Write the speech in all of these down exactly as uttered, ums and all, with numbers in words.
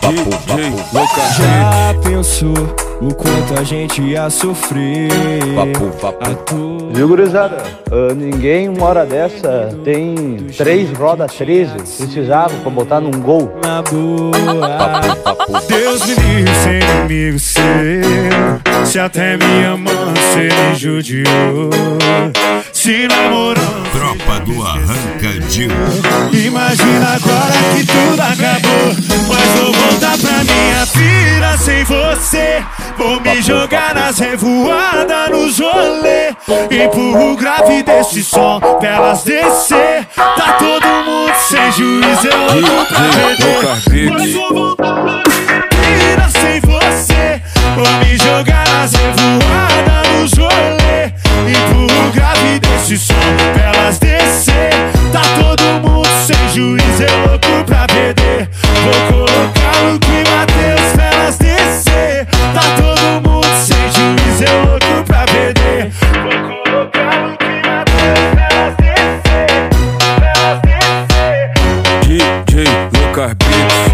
Já pensou o quanto a gente ia sofrer? Papo, papo. Atu... Viu, gurizada? Uh, ninguém, uma hora dessa, tem três rodas treze. Precisava pra botar num gol. Na boa. Papo, papo. Deus me livre ser inimigo seu. Se até minha mãe cê me judiou. Se namorando. Tropa do Arranca Dil. Imagina agora que tudo acabou. Mas vou voltar pra minha vida sem você. Vou me jogar nas revoadas, nos rolê. Empurro o grave desse som pra elas descer. Tá todo mundo sem juízo, eu louco pra perder. Mas vou voltar pra minha vida sem você. Vou me jogar nas revoadas, nos rolê. Empurro o grave desse som pra elas descer. Tá todo mundo sem juízo, eu louco pra perder. Vou colocar no clima Deus pra elas descer. Tá todo mundo sem juízo, eu louco pra perder. Vou colocar no clima Deus pra elas descer. Pra elas descer. D J Lucas Beats.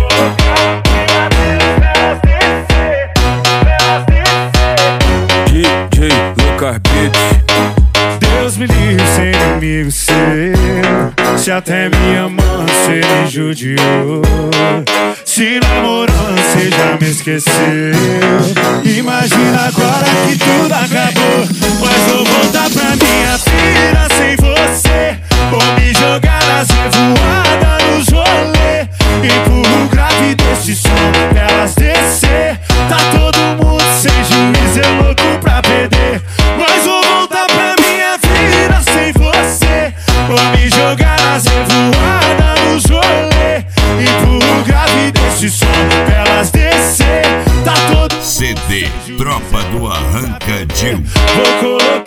D J Lucas Beats. Deus me livre ser inimigo seu. Se até minha mãe cê me judiou. Se namorando cê já me esqueceu. Imagina agora que tudo acabou. Mas vou voltar pra minha vida sem você. Vou me jogar nas revoadas, nos rolê. Empurro o grave desse som pra elas descer. Tá todo mundo sem juízo, eu louco pra perder. Mas vou voltar pra minha vida sem você. Vou me jogar nas revoadas, nos rolê. Empurro o grave desse som pra elas descer. Tá todo C D Tropa do Arranca Dil. Vou colocar